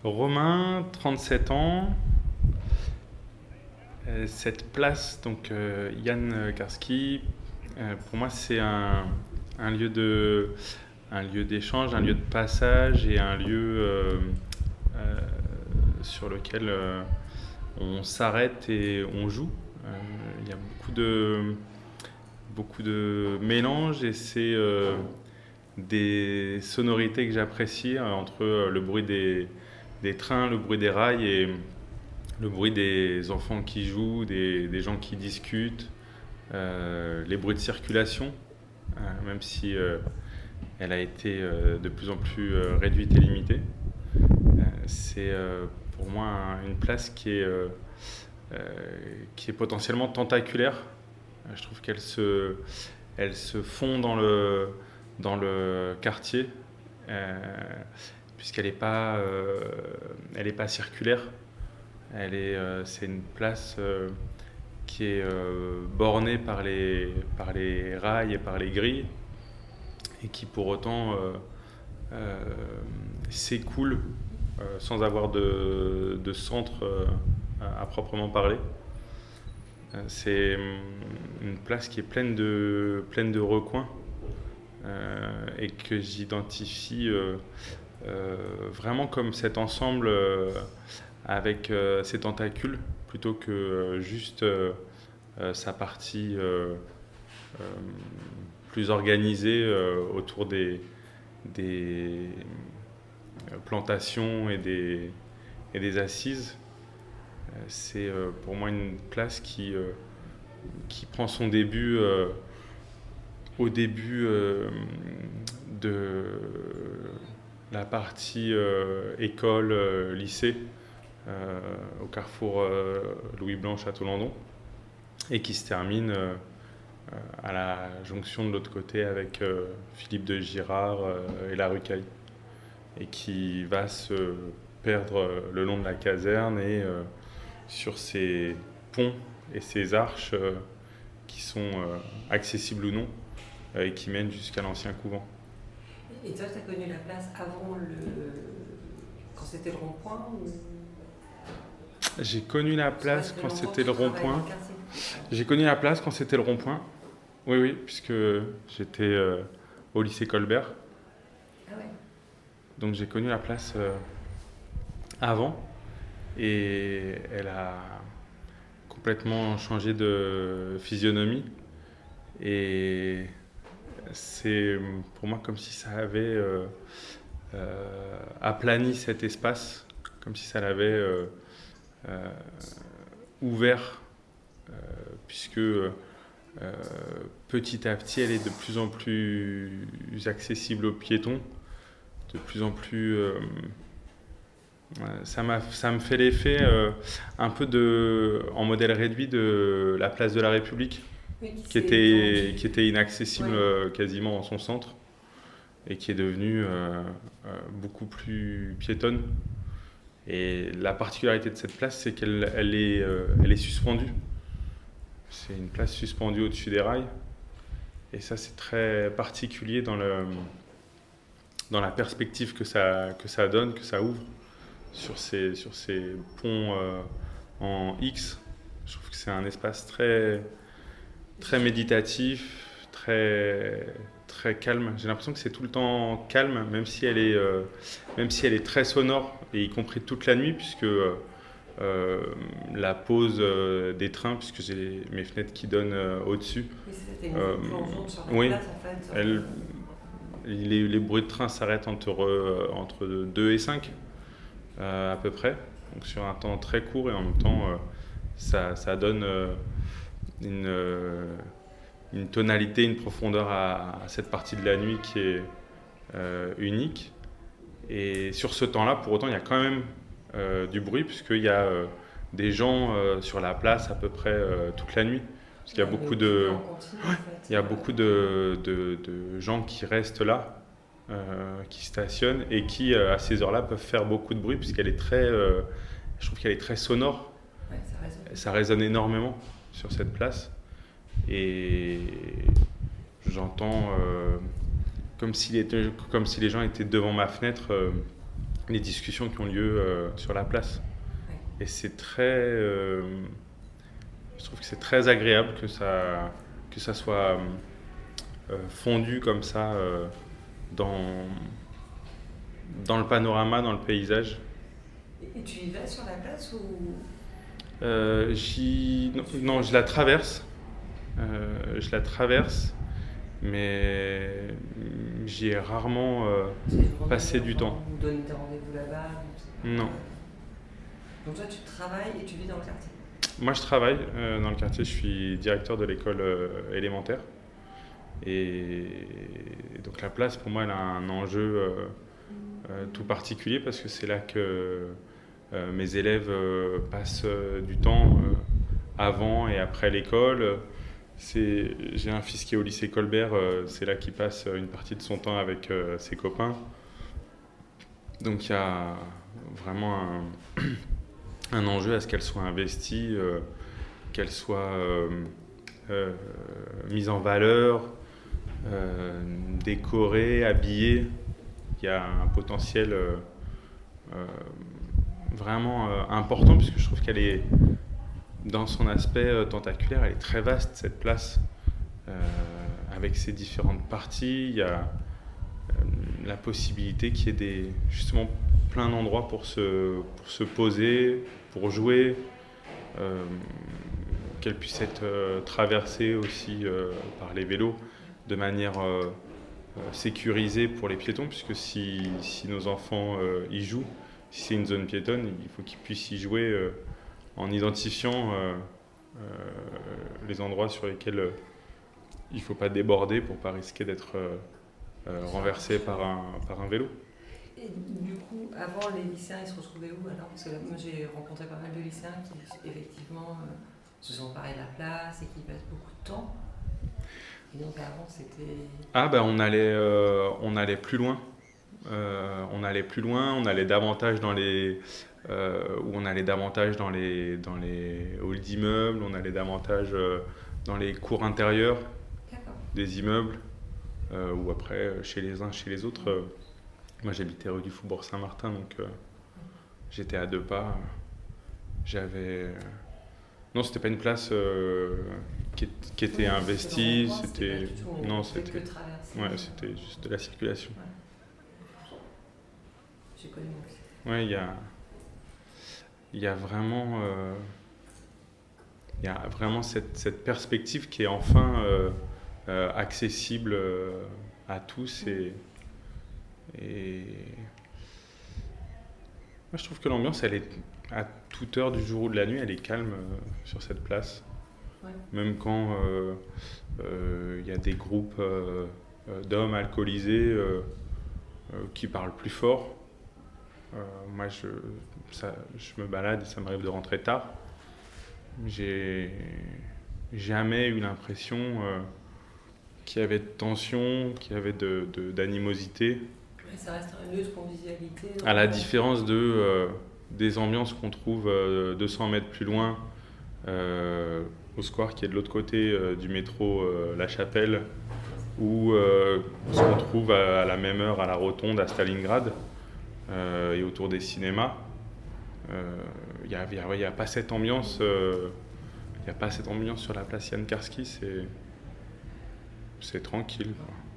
Romain, 37 ans. Cette place, donc Jan Karski, pour moi c'est un lieu d'échange, un lieu de passage et un lieu sur lequel on s'arrête et on joue. Il y a beaucoup de mélange et c'est des sonorités que j'apprécie entre le bruit des trains, le bruit des rails et le bruit des enfants qui jouent, des gens qui discutent, les bruits de circulation, même si elle a été de plus en plus réduite et limitée. C'est pour moi une place qui est potentiellement tentaculaire. Je trouve qu'elle se fond dans le quartier, puisqu'elle n'est pas circulaire. C'est une place qui est bornée par les rails et par les grilles, et qui pour autant s'écoule sans avoir de centre à proprement parler. C'est une place qui est pleine de recoins et que j'identifie vraiment comme cet ensemble avec ses tentacules plutôt que juste sa partie plus organisée autour des plantations et des assises. C'est pour moi une place qui prend son début au début de la partie école, lycée, au carrefour Louis Blanc Château-Landon, et qui se termine à la jonction de l'autre côté avec Philippe de Girard et la rue Caille, et qui va se perdre le long de la caserne et sur ces ponts et ces arches qui sont accessibles ou non et qui mènent jusqu'à l'ancien couvent. Et toi, tu as connu la place avant quand c'était le rond-point ou... J'ai connu la place quand c'était le rond-point. J'ai connu la place quand c'était le rond-point. Oui, puisque j'étais au lycée Colbert. Ah ouais. Donc j'ai connu la place avant, et elle a complètement changé de physionomie. Et c'est pour moi comme si ça avait aplani cet espace, comme si ça l'avait ouvert, puisque petit à petit elle est de plus en plus accessible aux piétons, de plus en plus... ça me fait l'effet un peu en modèle réduit de la place de la République, oui, qui était inaccessible quasiment en son centre, et qui est devenue beaucoup plus piétonne. Et la particularité de cette place, c'est qu'elle est suspendue. C'est une place suspendue au-dessus des rails. Et ça, c'est très particulier dans la perspective que ça donne, que ça ouvre sur ces ponts en X. Je trouve que c'est un espace très, très méditatif, très, très calme. J'ai l'impression que c'est tout le temps calme, même si elle est très sonore, et y compris toute la nuit, puisque la pause des trains, puisque j'ai mes fenêtres qui donnent au-dessus. Oui, c'était une plongeon sur la place, en fait. Les bruits de train s'arrêtent entre 2 et 5 à peu près, donc sur un temps très court, et en même temps ça donne une tonalité, une profondeur à cette partie de la nuit qui est unique. Et sur ce temps-là, pour autant, il y a quand même du bruit, puisqu'il y a des gens sur la place à peu près toute la nuit. Parce qu'il y a beaucoup de gens qui restent là, qui stationnent, et qui, à ces heures-là, peuvent faire beaucoup de bruit, puisqu'elle est je trouve qu'elle est très sonore. Ouais, ça résonne énormément sur cette place. Et j'entends comme si les gens étaient devant ma fenêtre les discussions qui ont lieu sur la place. Ouais. Et c'est très... je trouve que c'est très agréable que ça soit fondu comme ça dans le panorama, dans le paysage. Et tu y vas sur la place ou... Non, je la traverse. Mais j'y ai rarement passé du temps. Ou donner des rendez-vous là-bas? Non. Donc toi, tu travailles et tu vis dans le quartier? Moi, je travaille dans le quartier. Je suis directeur de l'école élémentaire. Et donc la place, pour moi, elle a un enjeu tout particulier parce que c'est là que mes élèves passent du temps avant et après l'école. J'ai un fils qui est au lycée Colbert, c'est là qu'il passe une partie de son temps avec ses copains. Donc il y a vraiment un enjeu à ce qu'elle soit investie, qu'elle soit mise en valeur, décorée, habillée. Il y a un potentiel vraiment important puisque je trouve qu'elle est, dans son aspect tentaculaire, elle est très vaste cette place avec ses différentes parties. Il y a la possibilité qu'il y ait justement plein d'endroits pour se poser, pour jouer, qu'elle puisse être traversée aussi par les vélos de manière sécurisée pour les piétons, puisque si nos enfants y jouent, si c'est une zone piétonne, il faut qu'ils puissent y jouer en identifiant les endroits sur lesquels il ne faut pas déborder pour ne pas risquer d'être renversé par un vélo. Et du coup, avant, les lycéens, ils se retrouvaient où alors? Parce que là, moi, j'ai rencontré pas mal de lycéens qui, effectivement, se sont emparés de la place et qui passent beaucoup de temps. Et donc, avant, c'était... Ah, ben on allait plus loin. On allait davantage dans les... on allait davantage dans les halls d'immeubles, on allait davantage dans les cours intérieures des immeubles, ou après chez les uns, chez les autres. Moi j'habitais rue du Faubourg Saint-Martin, donc j'étais à 2 pas. Non, c'était pas une place qui était investie, c'était juste de la circulation. Ouais. J'ai connu aussi. Ouais, il y a vraiment cette perspective qui est enfin accessible à tous et moi je trouve que l'ambiance elle est à toute heure du jour ou de la nuit, elle est calme sur cette place. Ouais. Même quand il y a des groupes d'hommes alcoolisés qui parlent plus fort. Moi je me balade et ça m'arrive de rentrer tard. J'ai jamais eu l'impression qu'il y avait de tension, qu'il y avait d'animosité. Mais ça reste un lieu de convivialité. À la différence des ambiances qu'on trouve 200 mètres plus loin, au square qui est de l'autre côté du métro La Chapelle, ou ce qu'on trouve à la même heure à la Rotonde à Stalingrad et autour des cinémas. Il n'y a pas cette ambiance. Il n'y a pas cette ambiance sur la place Jan Karski, c'est tranquille, quoi.